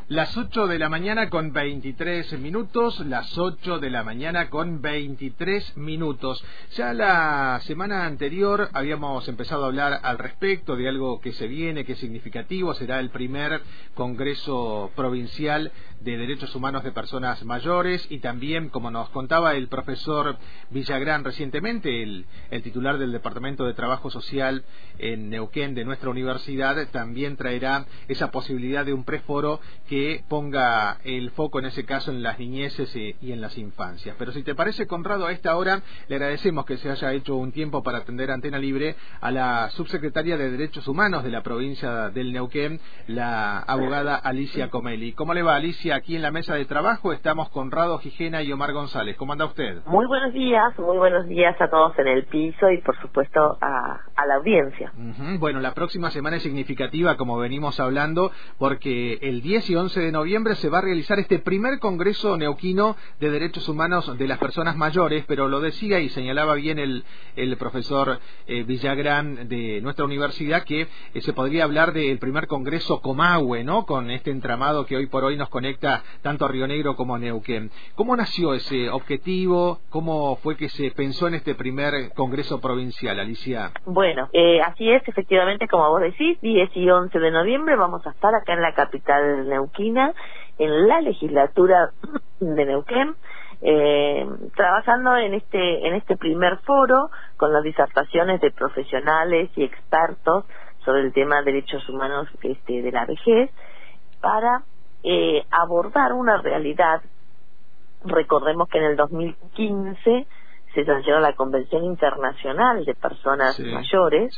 Las 8 de la mañana con 23 minutos, las 8 de la mañana con 23 minutos. Ya la semana anterior habíamos empezado a hablar al respecto de algo que se viene, que es significativo. Será el primer Congreso Provincial de Derechos Humanos de Personas Mayores, y también, como nos contaba el profesor Villagrán recientemente, el titular del Departamento de Trabajo Social en Neuquén de nuestra universidad, también traerá esa posibilidad de un preforo que ponga el foco en ese caso en las niñeces y en las infancias. Pero si te parece, Conrado, a esta hora le agradecemos que se haya hecho un tiempo para atender Antena Libre a la subsecretaria de Derechos Humanos de la provincia del Neuquén, la abogada Alicia Comelli. ¿Cómo le va, Alicia? Aquí en la mesa de trabajo estamos Conrado Gijena y Omar González. ¿Cómo anda usted? Muy buenos días a todos en el piso y por supuesto a la audiencia. Bueno, la próxima semana es significativa, como venimos hablando, porque el 10 y 11 de noviembre se va a realizar este primer Congreso Neuquino de Derechos Humanos de las Personas Mayores, pero lo decía y señalaba bien el profesor Villagrán de nuestra universidad, que se podría hablar del primer Congreso Comahue, ¿no? Con este entramado que hoy por hoy nos conecta tanto a Río Negro como a Neuquén. ¿Cómo nació ese objetivo? ¿Cómo fue que se pensó en este primer Congreso Provincial, Alicia? Bueno, así es, efectivamente, como vos decís, 10 y 11 de noviembre vamos a estar acá en la capital neuquina, en la legislatura de Neuquén, trabajando en este primer foro con las disertaciones de profesionales y expertos sobre el tema de derechos humanos de la vejez, para abordar una realidad. Recordemos que en el 2015 se sancionó la Convención Internacional de Personas Mayores,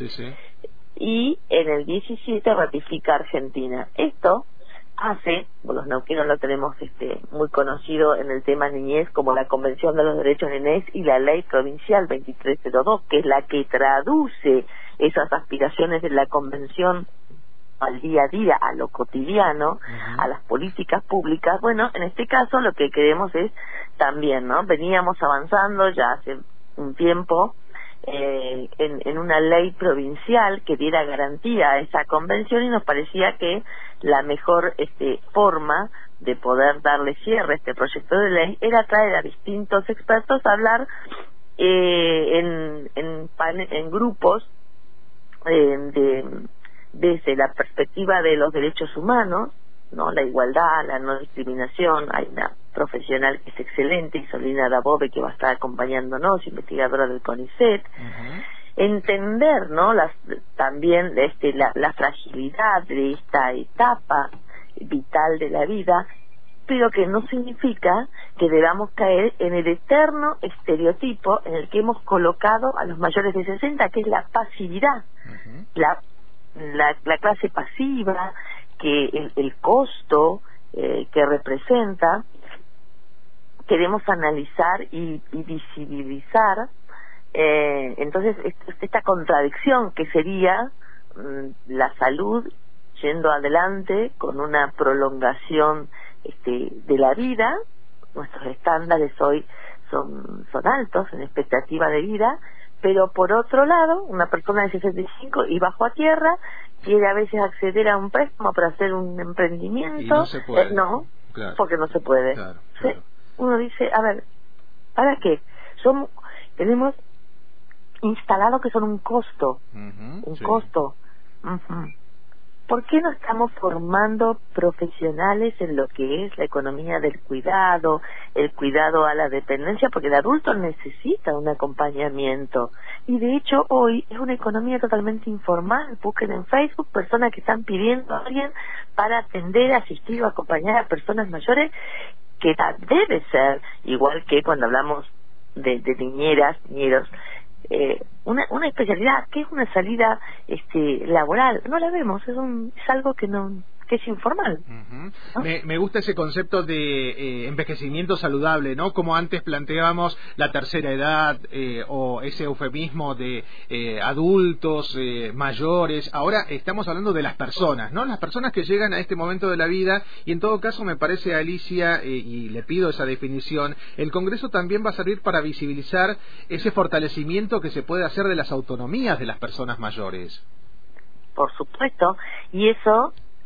y en el 17 ratifica Argentina. Esto hace, los neuquinos lo tenemos muy conocido en el tema niñez como la Convención de los Derechos de Niñez y la Ley Provincial 2302, que es la que traduce esas aspiraciones de la Convención al día a día, a lo cotidiano, a las políticas públicas. Bueno, en este caso lo que queremos es también, ¿no? Veníamos avanzando ya hace un tiempo en una ley provincial que diera garantía a esa convención, y nos parecía que la mejor forma de poder darle cierre a este proyecto de ley era traer a distintos expertos a hablar en grupos desde la perspectiva de los derechos humanos, ¿no? La igualdad, la no discriminación. Hay una profesional que es excelente, Isolina Dabove, que va a estar acompañándonos, investigadora del CONICET. Entender, ¿no? También la fragilidad de esta etapa vital de la vida, pero que no significa que debamos caer en el eterno estereotipo en el que hemos colocado a los mayores de 60, que es la pasividad, la clase pasiva, que el costo que representa. Queremos analizar y visibilizar entonces esta contradicción que sería la salud yendo adelante con una prolongación de la vida. Nuestros estándares hoy son altos en expectativa de vida, pero por otro lado, una persona de 65 y bajo a tierra quiere a veces acceder a un préstamo para hacer un emprendimiento. Y no se puede. Claro. Porque no se puede. Claro. Uno dice, a ver, ¿para qué? Tenemos instalado que son un costo. Costo. ¿Por qué no estamos formando profesionales en lo que es la economía del cuidado, el cuidado a la dependencia? Porque el adulto necesita un acompañamiento. Y de hecho hoy es una economía totalmente informal. Busquen en Facebook personas que están pidiendo a alguien para atender, asistir o acompañar a personas mayores, que debe ser, igual que cuando hablamos de niñeras, niñeros, una especialidad que es una salida laboral. No la vemos, es algo que es informal. ¿No? Me gusta ese concepto de envejecimiento saludable, ¿no? Como antes planteábamos la tercera edad, o ese eufemismo de adultos, mayores. Ahora estamos hablando de las personas, ¿no? Las personas que llegan a este momento de la vida, y en todo caso me parece, Alicia, y le pido esa definición, el Congreso también va a servir para visibilizar ese fortalecimiento que se puede hacer de las autonomías de las personas mayores. Por supuesto, y eso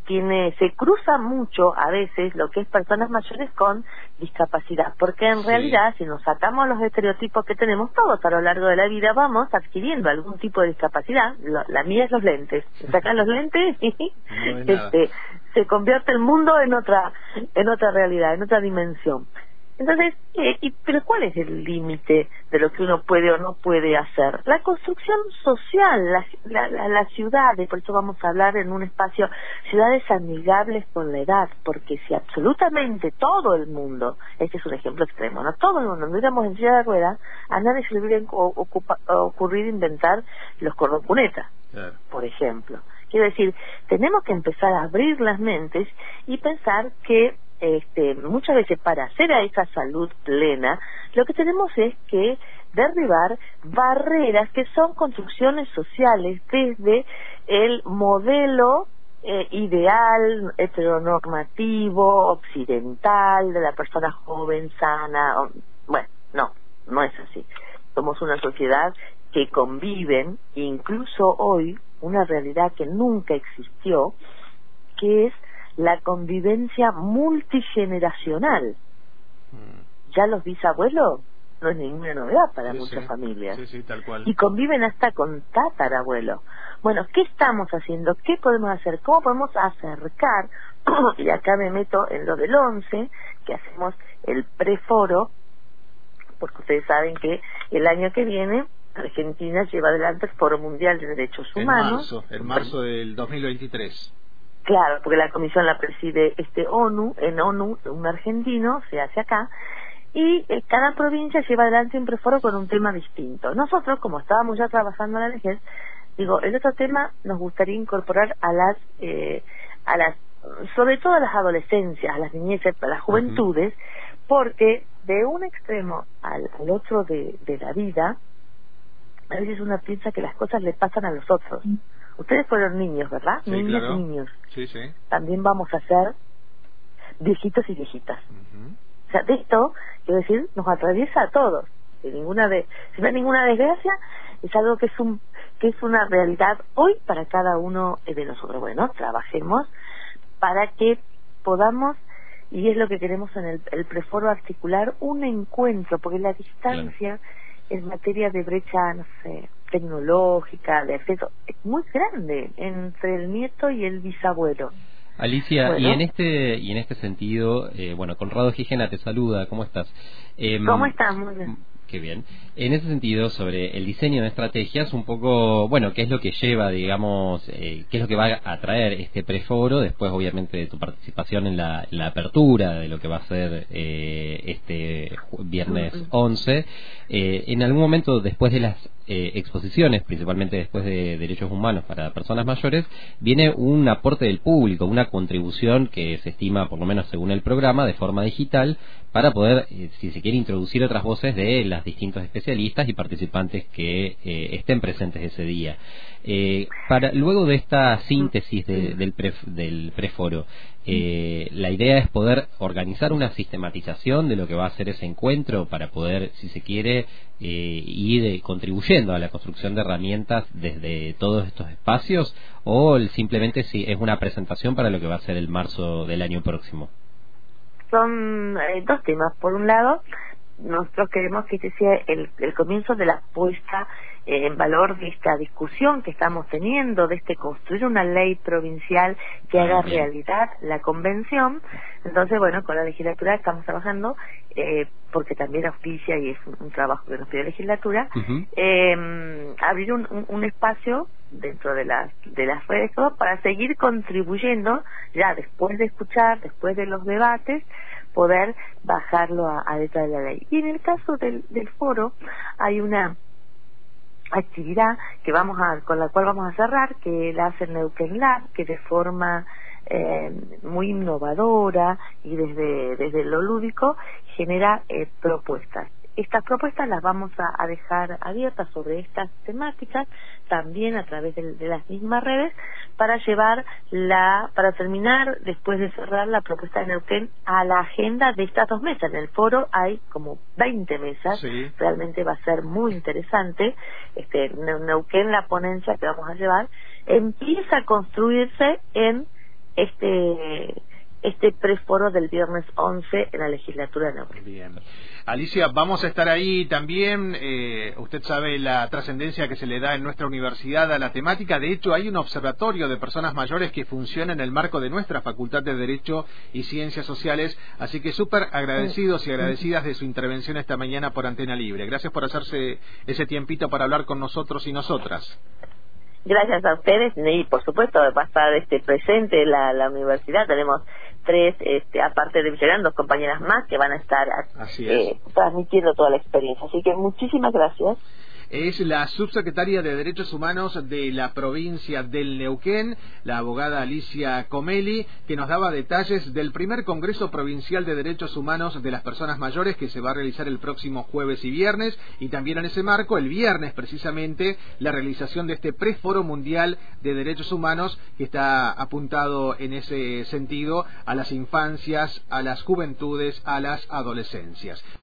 se cruza mucho a veces lo que es personas mayores con discapacidad, porque en realidad si nos sacamos los estereotipos que tenemos todos a lo largo de la vida, vamos adquiriendo algún tipo de discapacidad. La mía es los lentes, se sacan los lentes y se convierte el mundo en otra realidad, en otra dimensión. Entonces, pero ¿cuál es el límite de lo que uno puede o no puede hacer? La construcción social, las ciudades, por eso vamos a hablar en un espacio, ciudades amigables con la edad, porque si absolutamente todo el mundo, este es un ejemplo extremo, ¿no? Todo el mundo anduviéramos en silla de ruedas, a nadie se le hubiera ocurrido inventar los cordocunetas, por ejemplo. Quiero decir, tenemos que empezar a abrir las mentes y pensar que muchas veces para hacer a esa salud plena, lo que tenemos es que derribar barreras que son construcciones sociales desde el modelo ideal, heteronormativo, occidental, de la persona joven, sana. Bueno, no es así. Somos una sociedad que conviven, incluso hoy, una realidad que nunca existió, que es la convivencia multigeneracional. Ya los bisabuelos no es ninguna novedad para muchas familias. Sí, tal cual. Y conviven hasta con tatarabuelos. Bueno, ¿qué estamos haciendo? ¿Qué podemos hacer? ¿Cómo podemos acercar? Y acá me meto en lo del 11, que hacemos el preforo, porque ustedes saben que el año que viene Argentina lleva adelante el Foro Mundial de Derechos Humanos. En marzo del 2023. Claro, porque la comisión la preside ONU, un argentino, se hace acá, y cada provincia lleva adelante un preforo con un tema distinto. Nosotros, como estábamos ya trabajando en la vejez, el otro tema nos gustaría incorporar a las, sobre todo a las adolescencias, a las niñeces, a las juventudes, porque de un extremo al otro de la vida, a veces uno piensa que las cosas le pasan a los otros. Ustedes fueron niños, ¿verdad? Sí, Niñas claro. y niños. Sí. También vamos a ser viejitos y viejitas. O sea, de esto, quiero decir, nos atraviesa a todos. Si no hay ninguna desgracia, es algo que es una realidad hoy para cada uno de nosotros. Bueno, trabajemos para que podamos, y es lo que queremos en el preforo, articular un encuentro, porque la distancia en materia de brecha, no sé, tecnológica, de acceso, es muy grande entre el nieto y el bisabuelo. Alicia, bueno. y en este sentido, Conrado Gijena te saluda, ¿cómo estás? ¿Cómo estás? Muy bien. Qué bien. En ese sentido, sobre el diseño de estrategias, un poco, qué es lo que lleva, digamos, qué es lo que va a traer este preforo, después obviamente de tu participación en la apertura de lo que va a ser este viernes 11. En algún momento, después de las exposiciones, principalmente después de derechos humanos para personas mayores, viene un aporte del público, una contribución que se estima, por lo menos según el programa, de forma digital, para poder, si se quiere, introducir otras voces de los distintos especialistas y participantes que estén presentes ese día. Luego de esta síntesis del preforo, la idea es poder organizar una sistematización de lo que va a ser ese encuentro para poder, si se quiere, ir contribuyendo a la construcción de herramientas desde todos estos espacios, o simplemente si es una presentación para lo que va a ser el marzo del año próximo. Son dos temas. Por un lado, nosotros queremos que este sea el comienzo de la puesta en valor de esta discusión que estamos teniendo, de construir una ley provincial que haga realidad la convención. Entonces, con la legislatura estamos trabajando, porque también auspicia y es un trabajo que nos pide la legislatura, abrir un espacio dentro de las redes para seguir contribuyendo, ya después de escuchar, después de los debates, poder bajarlo a letra de la ley. Y en el caso del foro hay una actividad con la cual vamos a cerrar, que la hace Neuquén Lab, que de forma muy innovadora y desde lo lúdico genera propuestas. Estas propuestas las vamos a dejar abiertas sobre estas temáticas, también a través de las mismas redes, para terminar, después de cerrar la propuesta de Neuquén, a la agenda de estas 2 mesas. En el foro hay como 20 mesas, realmente va a ser muy interesante. Neuquén, la ponencia que vamos a llevar, empieza a construirse en este preforo del viernes 11 en la legislatura de Neuquén. Bien. Alicia, vamos a estar ahí también. Usted sabe la trascendencia que se le da en nuestra universidad a la temática. De hecho, hay un observatorio de personas mayores que funciona en el marco de nuestra Facultad de Derecho y Ciencias Sociales. Así que súper agradecidos y agradecidas de su intervención esta mañana por Antena Libre. Gracias por hacerse ese tiempito para hablar con nosotros y nosotras. Gracias a ustedes y por supuesto va a estar presente la universidad. Tenemos 3, aparte de Villarán, 2 compañeras más que van a estar transmitiendo toda la experiencia. Así que muchísimas gracias. Es la subsecretaria de Derechos Humanos de la provincia del Neuquén, la abogada Alicia Comelli, que nos daba detalles del primer Congreso Provincial de Derechos Humanos de las Personas Mayores que se va a realizar el próximo jueves y viernes, y también en ese marco, el viernes precisamente, la realización de este Preforo Mundial de Derechos Humanos que está apuntado en ese sentido a las infancias, a las juventudes, a las adolescencias.